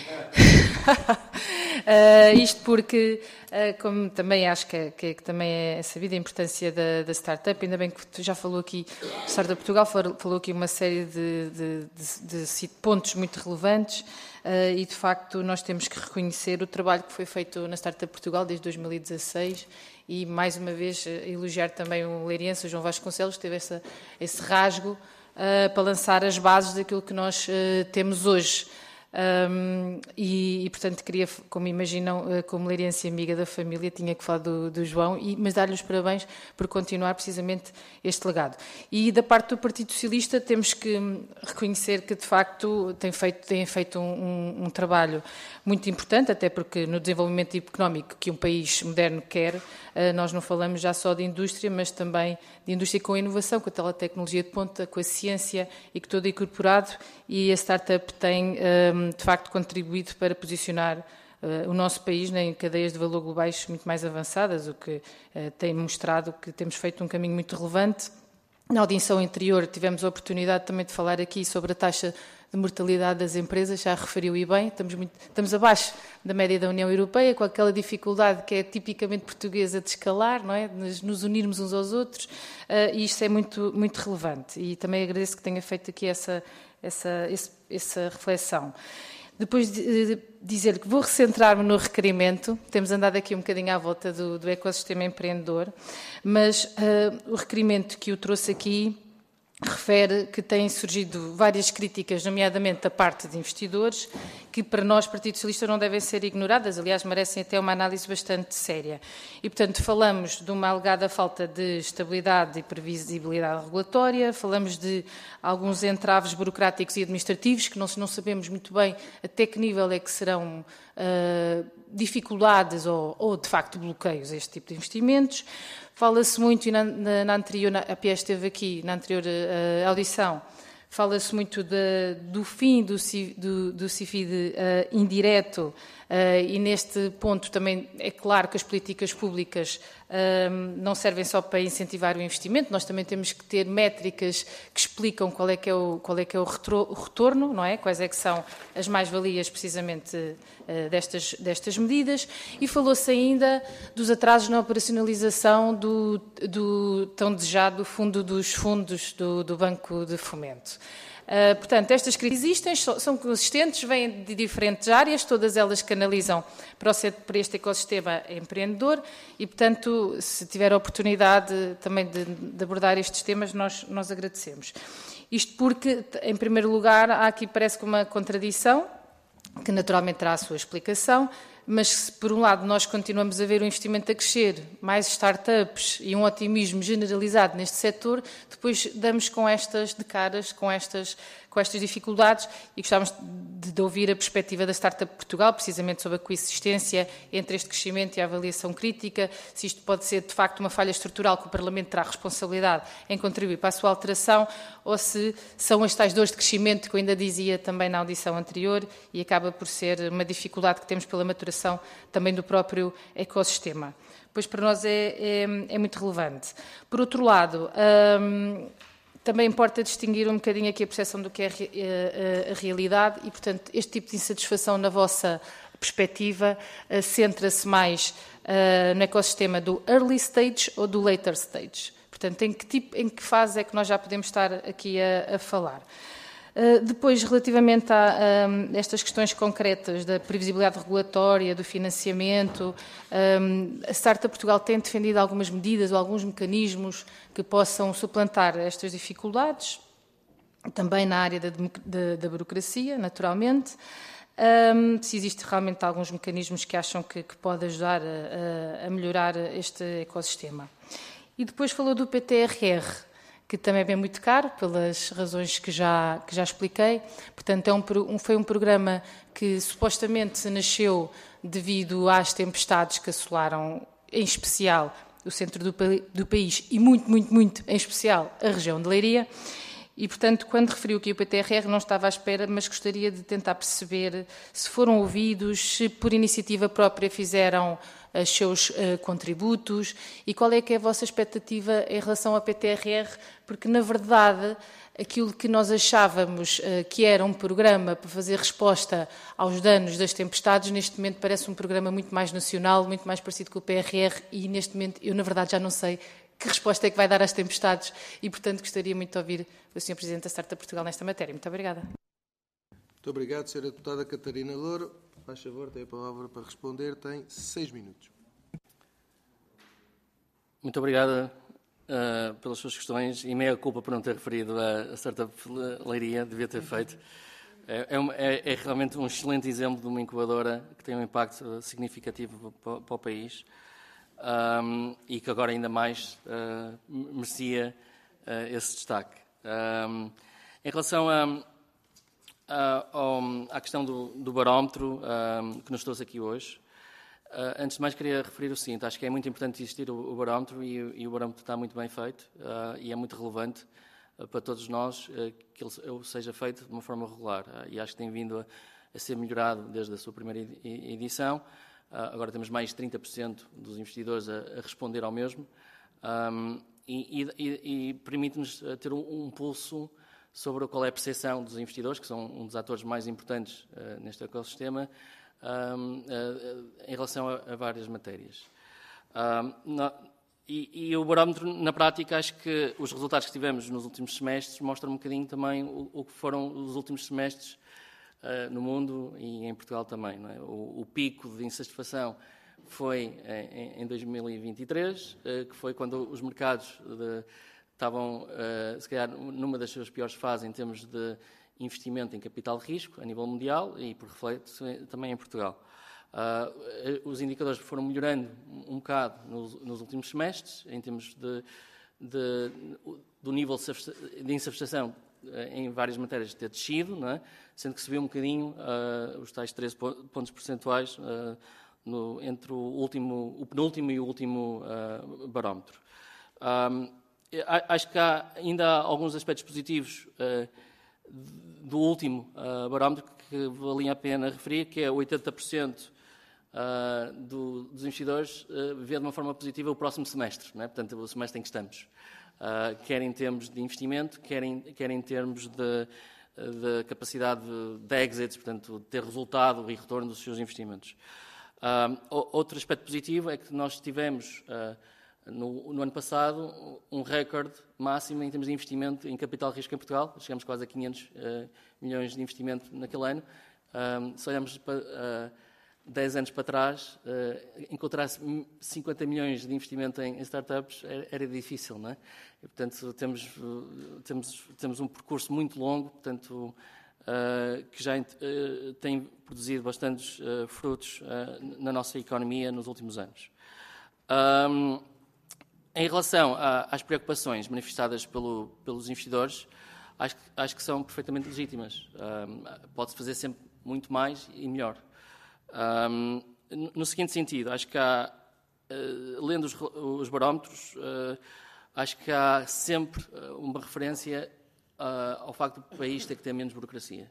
uh, isto porque, uh, como também acho que, que, que também é sabido a importância da, da startup, ainda bem que tu já falou aqui, a Startup Portugal falou, falou aqui uma série de, de, de, de pontos muito relevantes. Uh, e, de facto, nós temos que reconhecer o trabalho que foi feito na Startup Portugal desde dois mil e dezasseis e, mais uma vez, uh, elogiar também o leirense, o João Vasconcelos, que teve essa, esse rasgo uh, para lançar as bases daquilo que nós uh, temos hoje. Um, e, e, portanto, queria, como imaginam, como leirense amiga da família, tinha que falar do, do João, e, mas dar-lhe os parabéns por continuar precisamente este legado. E da parte do Partido Socialista temos que reconhecer que, de facto, tem feito, tem feito um, um, um trabalho muito importante, até porque no desenvolvimento económico que um país moderno quer, nós não falamos já só de indústria, mas também de indústria com a inovação, com a teletecnologia de ponta, com a ciência e que todo é incorporado, e a startup tem, de facto, contribuído para posicionar o nosso país em cadeias de valor globais muito mais avançadas, o que tem mostrado que temos feito um caminho muito relevante. Na audição anterior tivemos a oportunidade também de falar aqui sobre a taxa de mortalidade das empresas, já referiu e bem, estamos, muito, estamos abaixo da média da União Europeia, com aquela dificuldade que é tipicamente portuguesa de escalar, não é? Nos, nos unirmos uns aos outros, uh, e isto é muito, muito relevante. E também agradeço que tenha feito aqui essa, essa, esse, essa reflexão. Depois de dizer que vou recentrar-me no requerimento, temos andado aqui um bocadinho à volta do, do ecossistema empreendedor, mas uh, o requerimento que eu trouxe aqui refere que têm surgido várias críticas, nomeadamente da parte de investidores, que para nós, Partido Socialista, não devem ser ignoradas, aliás, merecem até uma análise bastante séria. E, portanto, falamos de uma alegada falta de estabilidade e previsibilidade regulatória, falamos de alguns entraves burocráticos e administrativos, que não, não sabemos muito bem até que nível é que serão uh, dificuldades ou, ou, de facto, bloqueios a este tipo de investimentos. Fala-se muito, e na, na, na anterior, a P E S esteve aqui, na anterior uh, audição, fala-se muito de, do fim do, do, do CIFID uh, indireto, uh, e neste ponto também é claro que as políticas públicas uh, não servem só para incentivar o investimento, nós também temos que ter métricas que explicam qual é que é o, qual é que é o, retro, o retorno, não é? Quais é que são as mais-valias precisamente uh, destas, destas medidas, e falou-se ainda dos atrasos na operacionalização do, do tão desejado fundo dos fundos do, do Banco de Fomento. Uh, portanto, estas críticas existem, são consistentes, vêm de diferentes áreas, todas elas canalizam para, o, para este ecossistema empreendedor e, portanto, se tiver a oportunidade também de, de abordar estes temas, nós, nós agradecemos. Isto porque, em primeiro lugar, há aqui parece que uma contradição, que naturalmente terá a sua explicação, mas se por um lado nós continuamos a ver o investimento a crescer, mais startups e um otimismo generalizado neste setor, depois damos com estas de caras, com estas, com estas dificuldades, e gostávamos de, de ouvir a perspectiva da Startup Portugal, precisamente sobre a coexistência entre este crescimento e a avaliação crítica, se isto pode ser de facto uma falha estrutural que o Parlamento terá responsabilidade em contribuir para a sua alteração, ou se são as tais dores de crescimento que eu ainda dizia também na audição anterior e acaba por ser uma dificuldade que temos pela maturação também do próprio ecossistema. Pois para nós é, é, é muito relevante. Por outro lado, hum, também importa distinguir um bocadinho aqui a percepção do que é a, a, a realidade e, portanto, este tipo de insatisfação na vossa perspectiva uh, centra-se mais uh, no ecossistema do early stage ou do later stage. Portanto, em que, tipo, em que fase é que nós já podemos estar aqui a, a falar? Uh, depois, relativamente a, a estas questões concretas da previsibilidade regulatória, do financiamento, um, a Startup Portugal tem defendido algumas medidas ou alguns mecanismos que possam suplantar estas dificuldades, também na área da, da, da burocracia, naturalmente. Um, se existem realmente alguns mecanismos que acham que, que pode ajudar a, a melhorar este ecossistema. E depois falou do P T R R, que também é muito caro, pelas razões que já, que já expliquei. Portanto, é um, foi um programa que supostamente nasceu devido às tempestades que assolaram, em especial, o centro do, do país e muito, muito, muito, em especial, a região de Leiria. E, portanto, quando referiu que o P T R R não estava à espera, mas gostaria de tentar perceber se foram ouvidos, se por iniciativa própria fizeram os seus uh, contributos e qual é que é a vossa expectativa em relação ao P T R R, porque, na verdade, aquilo que nós achávamos uh, que era um programa para fazer resposta aos danos das tempestades, neste momento parece um programa muito mais nacional, muito mais parecido com o P R R e, neste momento, eu, na verdade, já não sei que resposta é que vai dar às tempestades e, portanto, gostaria muito de ouvir o senhor Presidente da Startup Portugal nesta matéria. Muito obrigada. Muito obrigado, senhora Deputada Catarina Louro. Faz favor, tem a palavra para responder. Tem seis minutos. Muito obrigada uh, pelas suas questões e meia culpa por não ter referido a, a Startup Leiria, devia ter feito. É, é, uma, é, é realmente um excelente exemplo de uma incubadora que tem um impacto significativo para, para o país um, e que agora ainda mais uh, merecia uh, esse destaque. Um, em relação a Uh, à questão do, do barómetro uh, que nos trouxe aqui hoje. Uh, antes de mais, queria referir o seguinte: acho que é muito importante existir o, o barómetro e, e o barómetro está muito bem feito uh, e é muito relevante uh, para todos nós uh, que ele seja feito de uma forma regular. Uh, e acho que tem vindo a, a ser melhorado desde a sua primeira edição. Uh, agora temos mais de trinta por cento dos investidores a, a responder ao mesmo um, e, e, e permite-nos ter um, um pulso sobre qual é a percepção dos investidores, que são um dos atores mais importantes uh, neste ecossistema, um, uh, em relação a, a várias matérias. Um, na, e, e o barómetro, na prática, acho que os resultados que tivemos nos últimos semestres mostram um bocadinho também o, o que foram os últimos semestres uh, no mundo e em Portugal também. Não é? o, o pico de insatisfação foi em, em dois mil e vinte e três, uh, que foi quando os mercados de estavam, uh, se calhar, numa das suas piores fases em termos de investimento em capital de risco a nível mundial e, por reflexo, também em Portugal. Uh, os indicadores foram melhorando um bocado nos, nos últimos semestres, em termos de, de, do nível de insatisfação em várias matérias ter descido, não é? Sendo que subiu um bocadinho uh, os tais treze pontos percentuais uh, no, entre o, último, o penúltimo e o último uh, barómetro. Um, acho que há ainda há alguns aspectos positivos uh, do último uh, barómetro que valia a pena referir, que é oitenta por cento uh, do, dos investidores uh, vê de uma forma positiva o próximo semestre, não é? Portanto, o semestre em que estamos. Uh, quer em termos de investimento, quer em, quer em termos de, de capacidade de exits, portanto, de ter resultado e retorno dos seus investimentos. Uh, outro aspecto positivo é que nós tivemos, uh, no, no ano passado, um recorde máximo em termos de investimento em capital de risco em Portugal. Chegamos quase a quinhentos uh, milhões de investimento naquele ano. Uh, se olharmos para uh, dez anos para trás, uh, encontrar-se cinquenta milhões de investimento em, em startups era, era difícil, não é? E, portanto, temos, uh, temos, temos um percurso muito longo, portanto, uh, que já uh, tem produzido bastantes uh, frutos uh, na nossa economia nos últimos anos. Um, em relação a, às preocupações manifestadas pelo, pelos investidores, acho, acho que são perfeitamente legítimas. Um, pode-se fazer sempre muito mais e melhor. Um, no seguinte sentido, acho que há, uh, lendo os, os barómetros, uh, acho que há sempre uma referência uh, ao facto do país ter que ter menos burocracia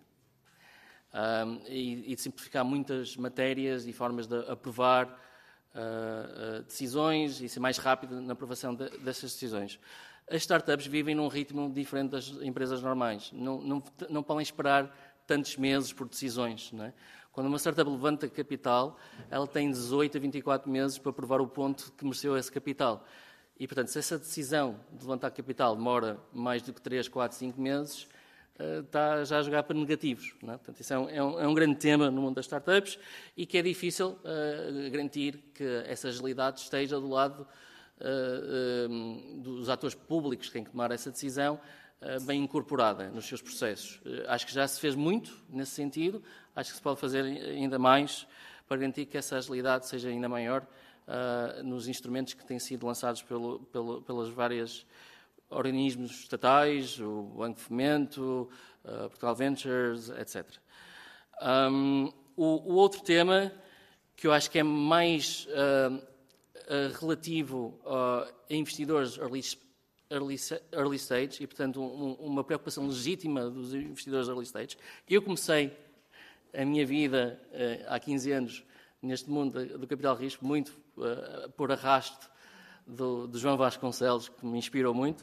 um, e, e de simplificar muitas matérias e formas de aprovar uh, uh, decisões e ser mais rápido na aprovação de, dessas decisões. As startups vivem num ritmo diferente das empresas normais. Não, não, não podem esperar tantos meses por decisões, não é? Quando uma startup levanta capital, ela tem dezoito a vinte e quatro meses para provar o ponto que mereceu esse capital. E, portanto, se essa decisão de levantar capital demora mais do que três, quatro, cinco meses, está já a jogar para negativos, não é? Portanto, isso é um, é, um, é um grande tema no mundo das startups e que é difícil uh, garantir que essa agilidade esteja do lado uh, uh, dos atores públicos que têm que tomar essa decisão uh, bem incorporada nos seus processos. Uh, acho que já se fez muito nesse sentido, acho que se pode fazer ainda mais para garantir que essa agilidade seja ainda maior uh, nos instrumentos que têm sido lançados pelo, pelo, pelas várias organismos estatais, o Banco de Fomento, uh, Portugal Ventures, etcétera. Um, o, o outro tema que eu acho que é mais uh, uh, relativo uh, a investidores early, early, early stage e, portanto, um, uma preocupação legítima dos investidores early stage. Eu comecei a minha vida uh, há quinze anos neste mundo do capital de risco muito uh, por arrasto Do, do João Vasconcelos, que me inspirou muito,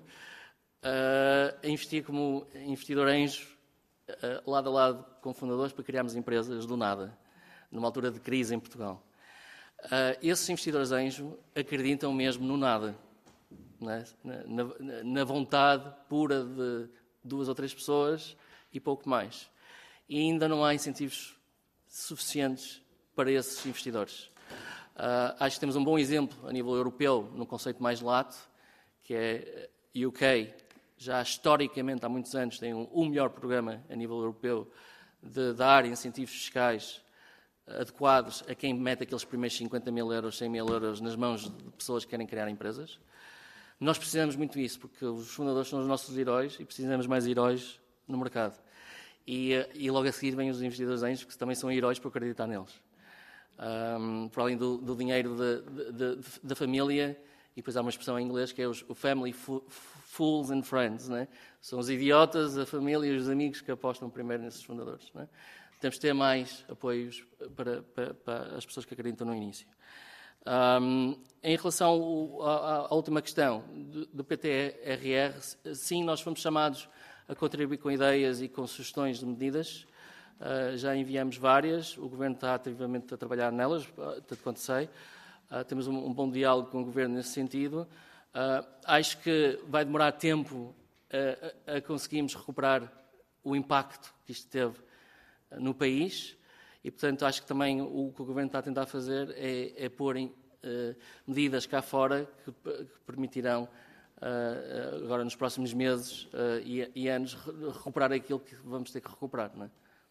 uh, a investir como investidor anjo, uh, lado a lado com fundadores, para criarmos empresas do nada, numa altura de crise em Portugal. Uh, esses investidores anjo acreditam mesmo no nada, né? na, na, na vontade pura de duas ou três pessoas e pouco mais. E ainda não há incentivos suficientes para esses investidores. Uh, acho que temos um bom exemplo a nível europeu, num conceito mais lato, que é U K, já historicamente há muitos anos tem um, um melhor programa a nível europeu de dar incentivos fiscais adequados a quem mete aqueles primeiros cinquenta mil euros, cem mil euros nas mãos de pessoas que querem criar empresas. Nós precisamos muito disso, porque os fundadores são os nossos heróis e precisamos mais heróis no mercado. E, e logo a seguir vêm os investidores anjos, que também são heróis por acreditar neles. Um, para além do, do dinheiro da família, e depois há uma expressão em inglês que é os, o family fu, fools and friends, né? São os idiotas, a família e os amigos que apostam primeiro nesses fundadores, né? Temos de ter mais apoios para, para, para as pessoas que acreditam no início. Um, em relação à, à última questão do, do P T R R, sim, nós fomos chamados a contribuir com ideias e com sugestões de medidas. Uh, já enviamos várias, o Governo está ativamente a trabalhar nelas, tanto quanto sei. Uh, temos um, um bom diálogo com o Governo nesse sentido. Uh, acho que vai demorar tempo uh, a, a conseguirmos recuperar o impacto que isto teve uh, no país e, portanto, acho que também o que o Governo está a tentar fazer é, é pôr em, uh, medidas cá fora que, que permitirão uh, agora nos próximos meses uh, e, e anos, recuperar aquilo que vamos ter que recuperar, não é?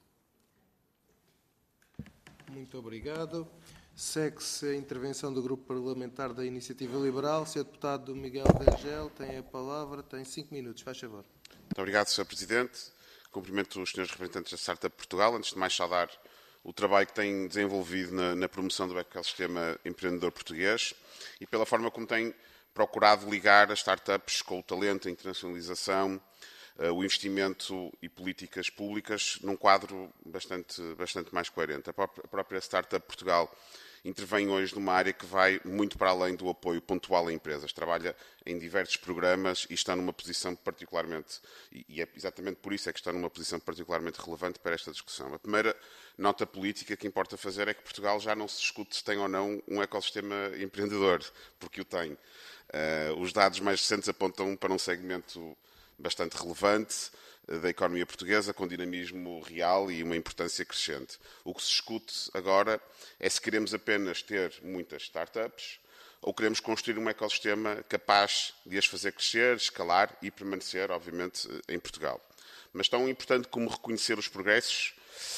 Muito obrigado. Segue-se a intervenção do Grupo Parlamentar da Iniciativa Liberal. senhor Deputado Miguel Rangel tem a palavra, tem cinco minutos, faz favor. Muito obrigado, senhor Presidente. Cumprimento os senhores representantes da Startup Portugal. Antes de mais, saudar o trabalho que têm desenvolvido na, na promoção do ecossistema empreendedor português e pela forma como têm procurado ligar as startups com o talento, a internacionalização, o investimento e políticas públicas num quadro bastante, bastante mais coerente. A própria Startup Portugal intervém hoje numa área que vai muito para além do apoio pontual a empresas. Trabalha em diversos programas e está numa posição particularmente, e é exatamente por isso é que está numa posição particularmente relevante para esta discussão. A primeira nota política que importa fazer é que Portugal já não se discute se tem ou não um ecossistema empreendedor, porque o tem. Uh, os dados mais recentes apontam para um segmento bastante relevante da economia portuguesa, com dinamismo real e uma importância crescente. O que se discute agora é se queremos apenas ter muitas startups ou queremos construir um ecossistema capaz de as fazer crescer, escalar e permanecer, obviamente, em Portugal. Mas tão importante como reconhecer os progressos,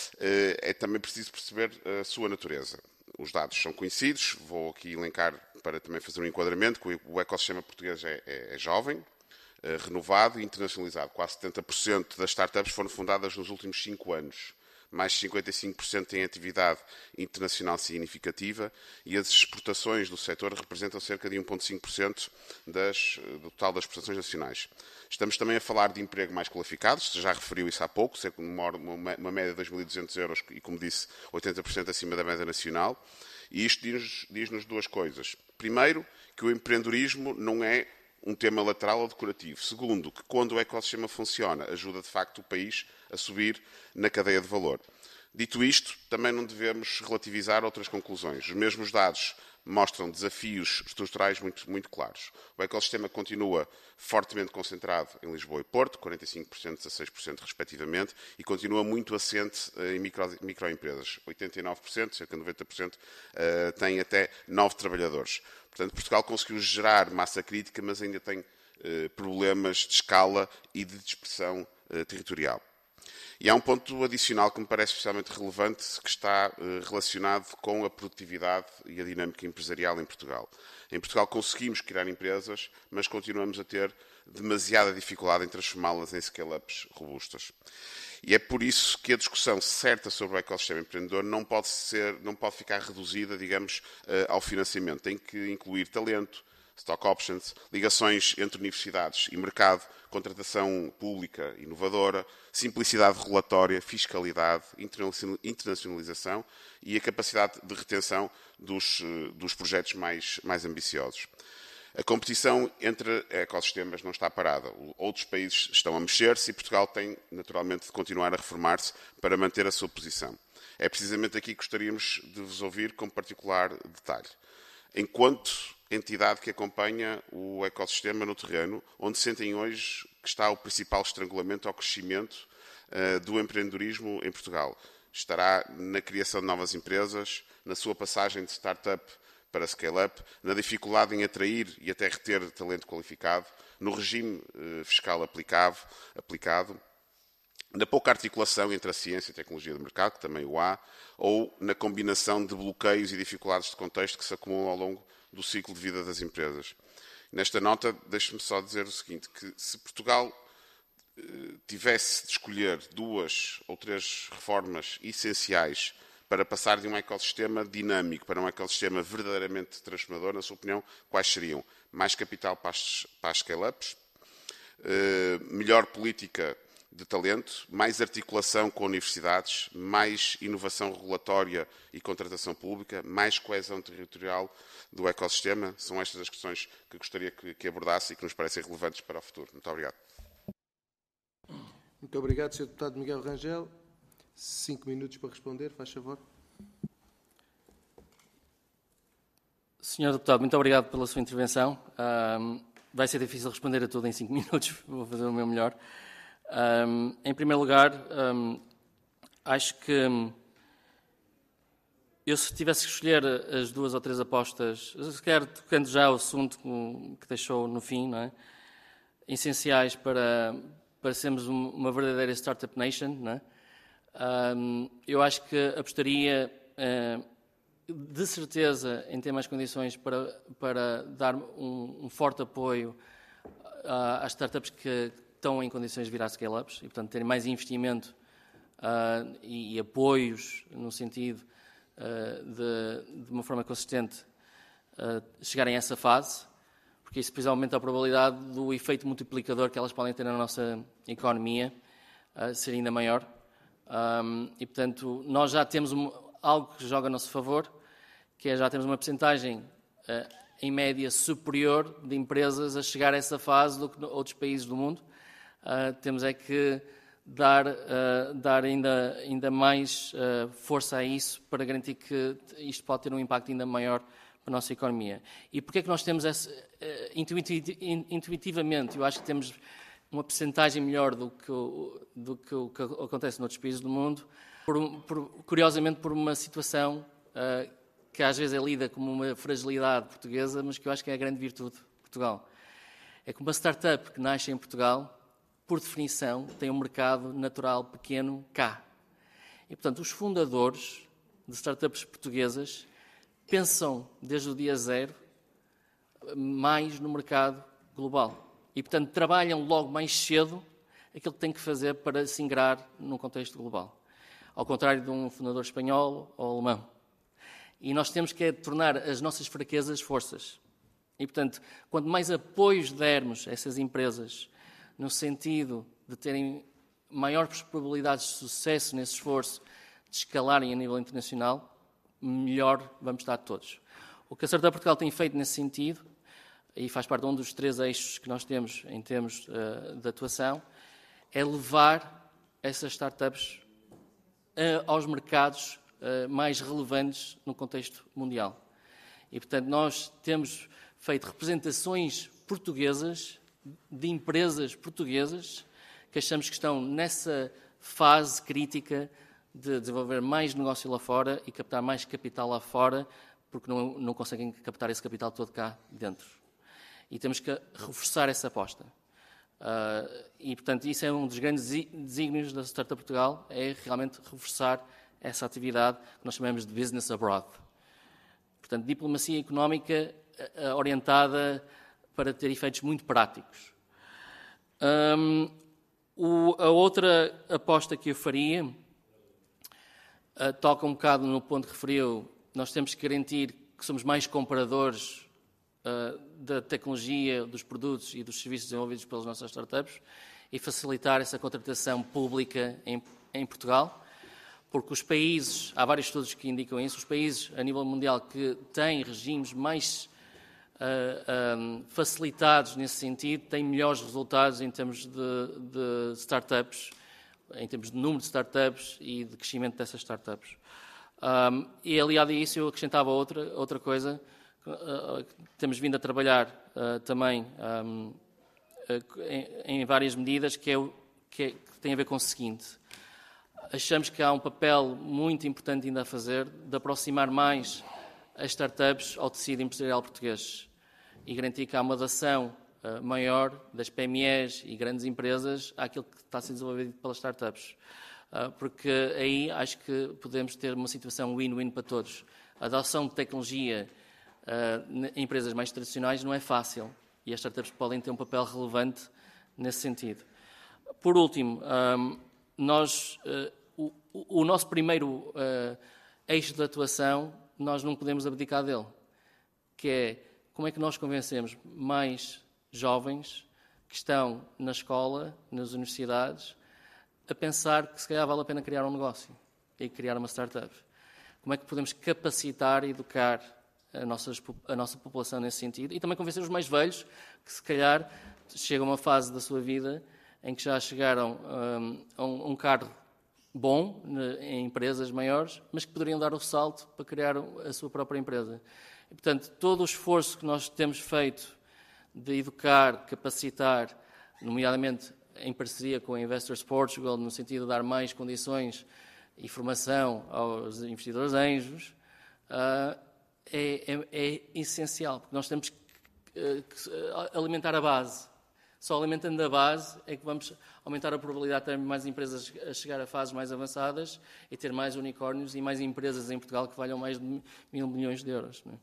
é também preciso perceber a sua natureza. Os dados são conhecidos, vou aqui elencar para também fazer um enquadramento, que o ecossistema português é, é, é jovem, renovado e internacionalizado. Quase setenta por cento das startups foram fundadas nos últimos cinco anos. Mais de cinquenta e cinco por cento têm atividade internacional significativa e as exportações do setor representam cerca de um vírgula cinco por cento das, do total das exportações nacionais. Estamos também a falar de emprego mais qualificado, já referiu isso há pouco, cerca de uma, uma, uma média de dois mil e duzentos euros e, como disse, oitenta por cento acima da média nacional. E isto diz-nos, diz-nos duas coisas. Primeiro, que o empreendedorismo não é um tema lateral ou decorativo. Segundo, que quando o ecossistema funciona, ajuda de facto o país a subir na cadeia de valor. Dito isto, também não devemos relativizar outras conclusões. Os mesmos dados mostram desafios estruturais muito, muito claros. O ecossistema continua fortemente concentrado em Lisboa e Porto, quarenta e cinco por cento e dezasseis por cento respectivamente, e continua muito assente em micro, microempresas. oitenta e nove por cento, cerca de noventa por cento, uh, têm até nove trabalhadores. Portanto, Portugal conseguiu gerar massa crítica, mas ainda tem uh, problemas de escala e de dispersão uh, territorial. E há um ponto adicional que me parece especialmente relevante, que está uh, relacionado com a produtividade e a dinâmica empresarial em Portugal. Em Portugal conseguimos criar empresas, mas continuamos a ter demasiada dificuldade em transformá-las em scale-ups robustas. E é por isso que a discussão certa sobre o ecossistema empreendedor não pode, ser, não pode ficar reduzida, digamos, uh, ao financiamento. Tem que incluir talento, stock options, ligações entre universidades e mercado, contratação pública inovadora, simplicidade regulatória, fiscalidade, internacionalização e a capacidade de retenção dos, dos projetos mais, mais ambiciosos. A competição entre ecossistemas não está parada. Outros países estão a mexer-se e Portugal tem, naturalmente, de continuar a reformar-se para manter a sua posição. É precisamente aqui que gostaríamos de vos ouvir com particular detalhe. Enquanto entidade que acompanha o ecossistema no terreno, onde sentem hoje que está o principal estrangulamento ao crescimento uh, do empreendedorismo em Portugal. Estará na criação de novas empresas, na sua passagem de start-up para scale-up, na dificuldade em atrair e até reter talento qualificado, no regime uh, fiscal aplicado, aplicado, na pouca articulação entre a ciência e a tecnologia do mercado, que também o há, ou na combinação de bloqueios e dificuldades de contexto que se acumulam ao longo do ciclo de vida das empresas. Nesta nota, deixe-me só dizer o seguinte, que se Portugal eh, tivesse de escolher duas ou três reformas essenciais para passar de um ecossistema dinâmico para um ecossistema verdadeiramente transformador, na sua opinião, quais seriam? Mais capital para as, para as scale-ups, eh, melhor política de talento, mais articulação com universidades, mais inovação regulatória e contratação pública, mais coesão territorial do ecossistema. São estas as questões que gostaria que, que abordasse e que nos parecem relevantes para o futuro. Muito obrigado. Muito obrigado, senhor Deputado Miguel Rangel. Cinco minutos para responder, faz favor. senhor Deputado, muito obrigado pela sua intervenção. Um, vai ser difícil responder a tudo em cinco minutos, vou fazer o meu melhor. Um, em primeiro lugar, um, acho que um, eu, se tivesse que escolher as duas ou três apostas, se calhar tocando já o assunto que deixou no fim, não é? essenciais para, para sermos uma verdadeira Startup Nation, não é? Um, eu acho que apostaria, uh, de certeza, em ter mais condições para, para dar um, um forte apoio uh, às startups que estão em condições de virar scale-ups e, portanto, terem mais investimento uh, e, e apoios no sentido uh, de, de uma forma consistente, uh, chegarem a essa fase, porque isso depois aumenta a probabilidade do efeito multiplicador que elas podem ter na nossa economia uh, ser ainda maior. Um, e, portanto, nós já temos um, algo que joga a nosso favor, que é já temos uma percentagem uh, em média superior de empresas a chegar a essa fase do que outros países do mundo. Uh, temos é que dar, uh, dar ainda, ainda mais uh, força a isso para garantir que isto pode ter um impacto ainda maior para a nossa economia. E porquê é que nós temos essa, uh, intuitiv, intuitivamente, eu acho que temos uma percentagem melhor do que, o, do que o que acontece noutros países do mundo, por, por, curiosamente por uma situação uh, que às vezes é lida como uma fragilidade portuguesa, mas que eu acho que é a grande virtude de Portugal. É que uma startup que nasce em Portugal, por definição, tem um mercado natural pequeno cá. E, portanto, os fundadores de startups portuguesas pensam, desde o dia zero, mais no mercado global. E, portanto, trabalham logo mais cedo aquilo que têm que fazer para se ingrar num contexto global. Ao contrário de um fundador espanhol ou alemão. E nós temos que é tornar as nossas fraquezas forças. E, portanto, quanto mais apoios dermos a essas empresas, no sentido de terem maiores probabilidades de sucesso nesse esforço, de escalarem a nível internacional, melhor vamos estar todos. O que a Startup Portugal tem feito nesse sentido, e faz parte de um dos três eixos que nós temos em termos uh, de atuação, é levar essas startups uh, aos mercados uh, mais relevantes no contexto mundial. E, portanto, nós temos feito representações portuguesas de empresas portuguesas que achamos que estão nessa fase crítica de desenvolver mais negócio lá fora e captar mais capital lá fora, porque não, não conseguem captar esse capital todo cá dentro. E temos que reforçar essa aposta. Uh, e, portanto, isso é um dos grandes desígnios da Startup Portugal, é realmente reforçar essa atividade que nós chamamos de business abroad. Portanto, diplomacia económica uh, orientada para ter efeitos muito práticos. Um, o, a outra aposta que eu faria uh, toca um bocado no ponto que referiu. Nós temos que garantir que somos mais compradores uh, da tecnologia, dos produtos e dos serviços desenvolvidos pelas nossas startups e facilitar essa contratação pública em, em Portugal, porque os países, há vários estudos que indicam isso, os países a nível mundial que têm regimes mais Uh, um, facilitados nesse sentido, têm melhores resultados em termos de, de startups, em termos de número de startups e de crescimento dessas startups. Um, e aliado a isso eu acrescentava outra, outra coisa, uh, que temos vindo a trabalhar uh, também um, uh, em, em várias medidas, que, é o, que, é, que tem a ver com o seguinte. Achamos que há um papel muito importante ainda a fazer de aproximar mais as startups ao tecido empresarial português e garantir que há uma adesão uh, maior das P M Es e grandes empresas àquilo que está a ser desenvolvido pelas startups. Uh, porque aí acho que podemos ter uma situação win-win para todos. A adoção de tecnologia uh, em empresas mais tradicionais não é fácil e as startups podem ter um papel relevante nesse sentido. Por último, um, nós, uh, o, o nosso primeiro uh, eixo de atuação nós não podemos abdicar dele, que é como é que nós convencemos mais jovens que estão na escola, nas universidades, a pensar que se calhar vale a pena criar um negócio e criar uma startup. Como é que podemos capacitar e educar a nossa, a nossa população nesse sentido e também convencer os mais velhos que se calhar chegam a uma fase da sua vida em que já chegaram um, a um, um cargo bom em empresas maiores, mas que poderiam dar o salto para criar a sua própria empresa. E, portanto, todo o esforço que nós temos feito de educar, capacitar, nomeadamente em parceria com a Investors Portugal, no sentido de dar mais condições e formação aos investidores anjos, uh, é, é, é essencial, porque nós temos que, uh, que alimentar a base. Só alimentando a base é que vamos aumentar a probabilidade de ter mais empresas a chegar a fases mais avançadas e ter mais unicórnios e mais empresas em Portugal que valham mais de mil milhões de euros. Não é?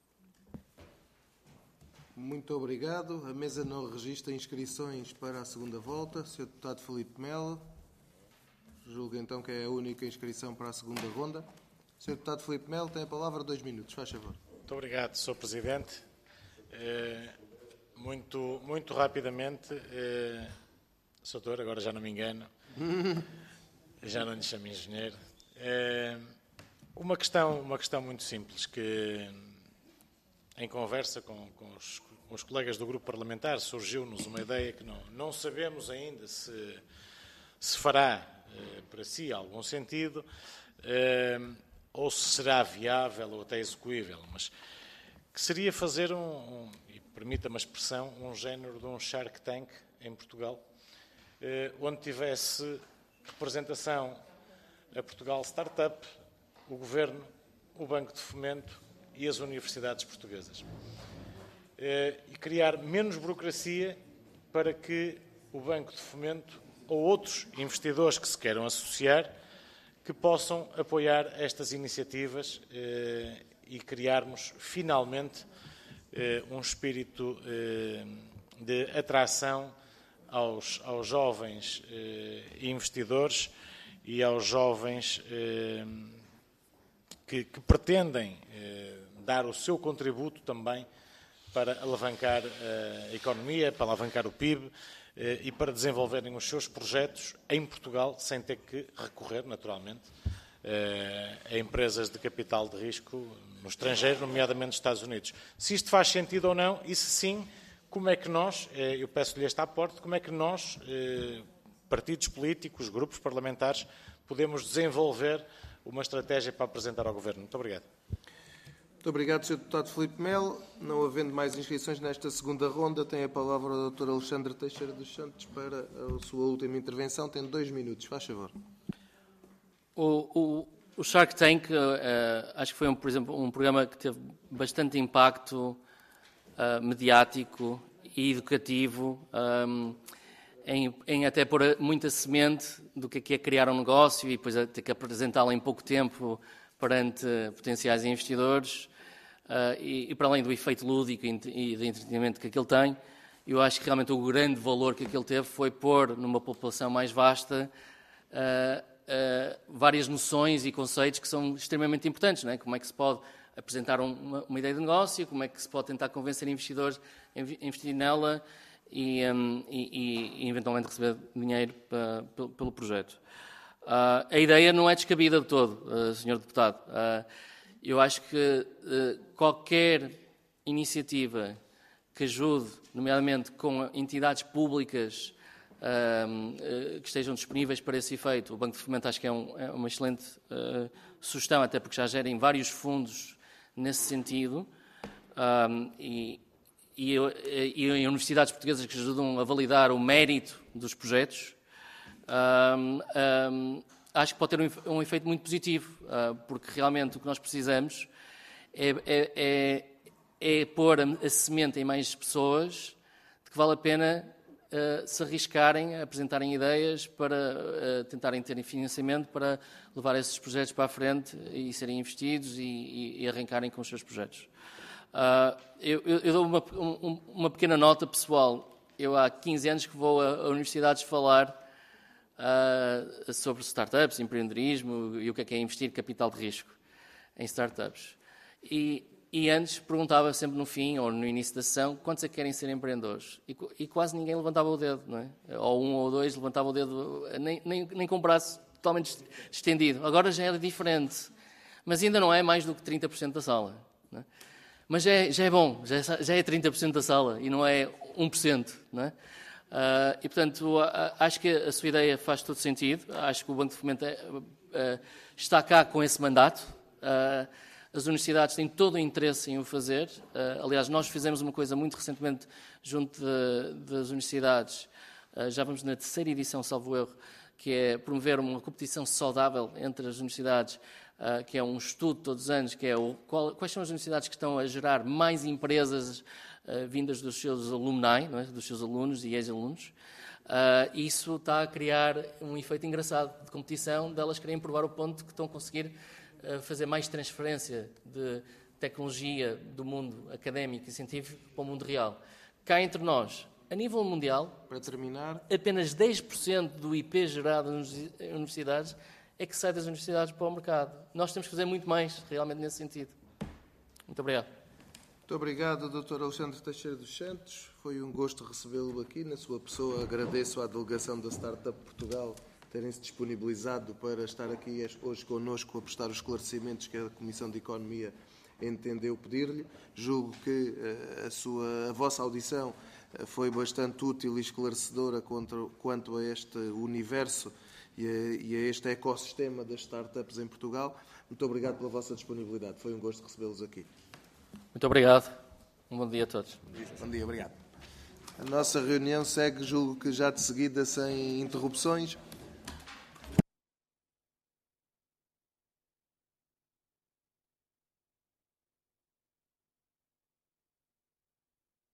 Muito obrigado. A mesa não registra inscrições para a segunda volta. senhor Deputado Filipe Melo. Julgo então que é a única inscrição para a segunda ronda. senhor Deputado Filipe Melo tem a palavra, dois minutos. Faz favor. Muito obrigado, senhor Presidente. Eh, muito, muito rapidamente, eh, senhor Doutor, agora já não me engano, já não lhe chamo engenheiro. Eh, uma, questão, uma questão muito simples, que em conversa com, com, os, com os colegas do grupo parlamentar surgiu-nos uma ideia que não, não sabemos ainda se, se fará eh, para si algum sentido, eh, ou se será viável ou até execuível, mas que seria fazer um, um e permita-me a expressão, um género de um Shark Tank em Portugal, eh, onde tivesse representação a Portugal Startup, o Governo, o Banco de Fomento e as universidades portuguesas. Eh, e criar menos burocracia para que o Banco de Fomento ou outros investidores que se queiram associar que possam apoiar estas iniciativas eh, e criarmos, finalmente, eh, um espírito eh, de atração aos, aos jovens eh, investidores e aos jovens eh, que, que pretendem eh, dar o seu contributo também para alavancar a economia, para alavancar o P I B, e para desenvolverem os seus projetos em Portugal, sem ter que recorrer, naturalmente, a empresas de capital de risco no estrangeiro, nomeadamente nos Estados Unidos. Se isto faz sentido ou não, e se sim, como é que nós, eu peço-lhe este aporte, como é que nós, partidos políticos, grupos parlamentares, podemos desenvolver uma estratégia para apresentar ao Governo? Muito obrigado. Muito obrigado, senhor Deputado Filipe Melo. Não havendo mais inscrições nesta segunda ronda, tem a palavra o doutor Alexandre Teixeira dos Santos para a sua última intervenção. Tem dois minutos. Faz favor. O, o, o Shark Tank, uh, acho que foi, um, por exemplo, um programa que teve bastante impacto uh, mediático e educativo, um, em, em até pôr muita semente do que é, que é criar um negócio e depois ter que apresentá-lo em pouco tempo perante potenciais investidores. Uh, e, e para além do efeito lúdico e de entretenimento que aquilo tem, eu acho que realmente o grande valor que aquilo teve foi pôr numa população mais vasta uh, uh, várias noções e conceitos que são extremamente importantes, não é? Como é que se pode apresentar um, uma, uma ideia de negócio, como é que se pode tentar convencer investidores a investir nela e, um, e, e eventualmente receber dinheiro para, pelo, pelo projeto. Uh, a ideia não é descabida de todo, uh, senhor Deputado. Uh, Eu acho que uh, qualquer iniciativa que ajude, nomeadamente com entidades públicas uh, uh, que estejam disponíveis para esse efeito, o Banco de Fomento acho que é, um, é uma excelente uh, sugestão, até porque já gerem vários fundos nesse sentido, um, e, e, e universidades portuguesas que ajudam a validar o mérito dos projetos. Um, um, acho que pode ter um, um efeito muito positivo, uh, porque realmente o que nós precisamos é, é, é, é pôr a, a semente em mais pessoas de que vale a pena uh, se arriscarem a apresentarem ideias para uh, tentarem terem financiamento para levar esses projetos para a frente e serem investidos e, e, e arrancarem com os seus projetos. Uh, eu, eu, eu dou uma, um, uma pequena nota pessoal. Eu há quinze anos que vou a, a universidades falar Uh, sobre startups, empreendedorismo e o que é que é investir capital de risco em startups. E, e antes perguntava sempre no fim ou no início da sessão quantos é que querem ser empreendedores. E, e quase ninguém levantava o dedo, não é? Ou um ou dois levantava o dedo, nem, nem, nem com o braço totalmente estendido. Agora já é diferente, mas ainda não é mais do que trinta por cento da sala. Não é? Mas já é, já é bom, já é, já é trinta por cento da sala e não é um por cento, não é? Uh, e, portanto, uh, acho que a sua ideia faz todo sentido. Acho que o Banco de Fomento é, uh, está cá com esse mandato. Uh, as universidades têm todo o interesse em o fazer. Uh, aliás, nós fizemos uma coisa muito recentemente junto de, das universidades. Uh, já vamos na terceira edição, salvo erro, que é promover uma competição saudável entre as universidades uh, que é um estudo todos os anos, que é o, qual, quais são as universidades que estão a gerar mais empresas uh, vindas dos seus alumni, não é? Dos seus alunos e ex-alunos. Uh, isso está a criar um efeito engraçado de competição, delas querem provar o ponto que estão a conseguir uh, fazer mais transferência de tecnologia do mundo académico e científico para o mundo real. Cá entre nós, a nível mundial, para terminar, apenas dez por cento do I P gerado nas universidades é que sai das universidades para o mercado. Nós temos que fazer muito mais, realmente, nesse sentido. Muito obrigado. Muito obrigado, doutor Alexandre Teixeira dos Santos. Foi um gosto recebê-lo aqui. Na sua pessoa, agradeço à delegação da Startup Portugal terem-se disponibilizado para estar aqui hoje connosco a prestar os esclarecimentos que a Comissão de Economia entendeu pedir-lhe. Julgo que a, sua, a vossa audição foi bastante útil e esclarecedora contra, quanto a este universo e a, e a este ecossistema das startups em Portugal. Muito obrigado pela vossa disponibilidade. Foi um gosto recebê-los aqui. Muito obrigado. Um bom dia a todos. Bom dia, obrigado. A nossa reunião segue, julgo que já de seguida, sem interrupções.